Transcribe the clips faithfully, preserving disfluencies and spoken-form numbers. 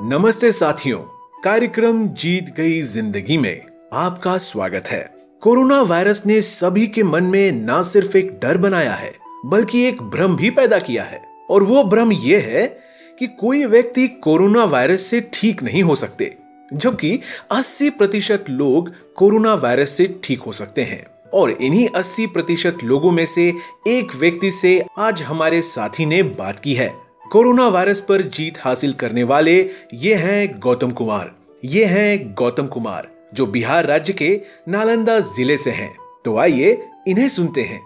नमस्ते साथियों, कार्यक्रम जीत गई जिंदगी में आपका स्वागत है। कोरोना वायरस ने सभी के मन में ना सिर्फ एक डर बनाया है बल्कि एक भ्रम भी पैदा किया है। और वो भ्रम ये है कि कोई व्यक्ति कोरोना वायरस से ठीक नहीं हो सकते, जबकि अस्सी प्रतिशत लोग कोरोना वायरस से ठीक हो सकते हैं। और इन्हीं अस्सी प्रतिशत लोगों में से एक व्यक्ति से आज हमारे साथी ने बात की है। कोरोना वायरस पर जीत हासिल करने वाले ये हैं गौतम कुमार। ये हैं गौतम कुमार जो बिहार राज्य के नालंदा जिले से हैं। तो आइए इन्हें सुनते हैं।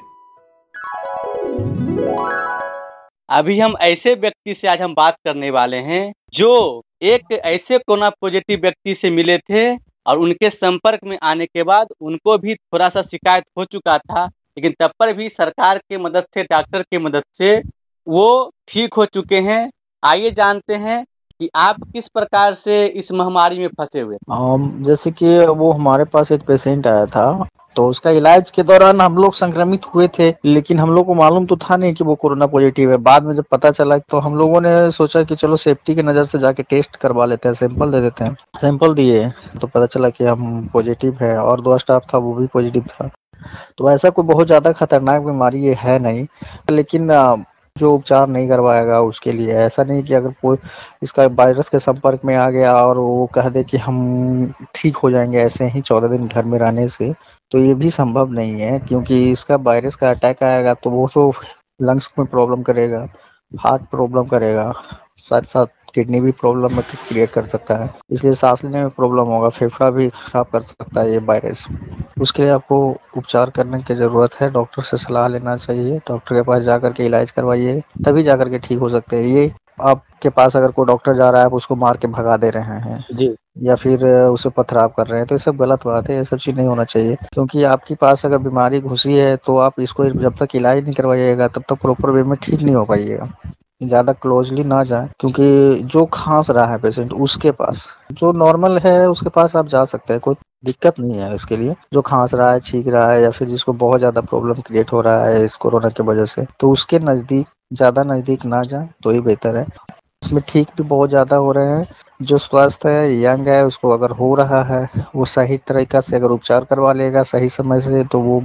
अभी हम ऐसे व्यक्ति से आज हम बात करने वाले हैं जो एक ऐसे कोरोना पॉजिटिव व्यक्ति से मिले थे और उनके संपर्क में आने के बाद उनको भी थोड़ा सा शिकायत हो चुका था, लेकिन तब पर भी सरकार की मदद से, डॉक्टर की मदद से वो ठीक हो चुके हैं। आइए जानते हैं कि आप किस प्रकार से इस महामारी में फंसे हुए। um, जैसे कि वो हमारे पास एक पेशेंट आया था, तो उसका इलाज के दौरान हम लोग संक्रमित हुए थे, लेकिन हम लोग को मालूम तो था नहीं कि वो कोरोना पॉजिटिव है। बाद में जब पता चला तो हम लोगों ने सोचा कि चलो सेफ्टी की नज़र से जाके टेस्ट करवा लेते हैं, सैंपल दे देते हैं। सैंपल दिए तो पता चला कि हम पॉजिटिव है और दो स्टाफ था वो भी पॉजिटिव था। तो ऐसा कोई बहुत ज़्यादा खतरनाक बीमारी ये है नहीं, लेकिन जो उपचार नहीं करवाएगा उसके लिए ऐसा नहीं कि अगर कोई इसका वायरस के संपर्क में आ गया और वो कह दे कि हम ठीक हो जाएंगे ऐसे ही चौदह दिन घर में रहने से, तो ये भी संभव नहीं है। क्योंकि इसका वायरस का अटैक आएगा तो वो तो लंग्स में प्रॉब्लम करेगा, हार्ट प्रॉब्लम करेगा, साथ साथ किडनी भी प्रॉब्लम में क्रिएट कर सकता है, इसलिए सांस लेने में प्रॉब्लम होगा, फेफड़ा भी खराब कर सकता है ये वायरस। उसके लिए आपको उपचार करने की ज़रूरत है, डॉक्टर से सलाह लेना चाहिए, डॉक्टर के पास जाकर के इलाज करवाइए, तभी जाकर के ठीक हो सकते हैं। ये आपके पास अगर कोई डॉक्टर जा रहा है आप उसको मार के भगा दे रहे हैं जी, या फिर उसे पथराव कर रहे हैं, तो ये सब गलत बात है। ये सब चीज़ नहीं होना चाहिए, क्योंकि आपके पास अगर बीमारी घुसी है तो आप इसको जब तक इलाज नहीं करवाइएगा तब तक प्रॉपर वे में ठीक नहीं हो पाइएगा। ज़्यादा क्लोजली ना जाए, क्योंकि जो खांस रहा है पेशेंट उसके पास, जो नॉर्मल है उसके पास आप जा सकते हैं, कोई दिक्कत नहीं है इसके लिए। जो खांस रहा है, छींक रहा है या फिर जिसको बहुत ज़्यादा प्रॉब्लम क्रिएट हो रहा है इस कोरोना की वजह से, तो उसके नज़दीक ज़्यादा नज़दीक ना जाए तो ही बेहतर है। इसमें ठीक भी बहुत ज़्यादा हो रहे हैं। जो स्वस्थ है, यंग है, उसको अगर हो रहा है वो सही तरीका से अगर उपचार करवा लेगा सही समय से, तो वो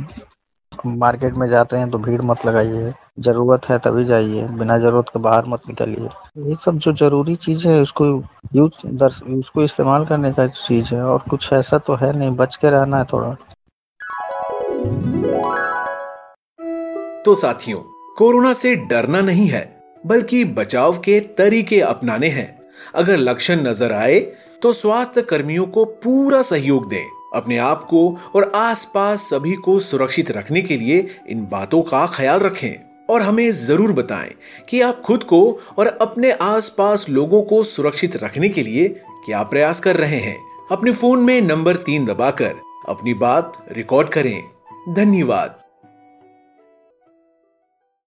मार्केट में जाते हैं तो भीड़ मत लगाइए, जरूरत है तभी जाइए, बिना जरूरत के बाहर मत निकलिए। ये सब जो जरूरी चीज़ है उसको यूज दर्श उसको इस्तेमाल करने का चीज़ है, और कुछ ऐसा तो है नहीं, बच के रहना है थोड़ा। तो साथियों, कोरोना से डरना नहीं है बल्कि बचाव के तरीके अपनाने हैं। अगर लक्षण नजर आए तो स्वास्थ्य कर्मियों को पूरा सहयोग दें। अपने आप को और आसपास सभी को सुरक्षित रखने के लिए इन बातों का ख्याल रखें और हमें जरूर बताएं कि आप खुद को और अपने आसपास लोगों को सुरक्षित रखने के लिए क्या प्रयास कर रहे हैं। अपने फोन में नंबर तीन दबाकर अपनी बात रिकॉर्ड करें। धन्यवाद।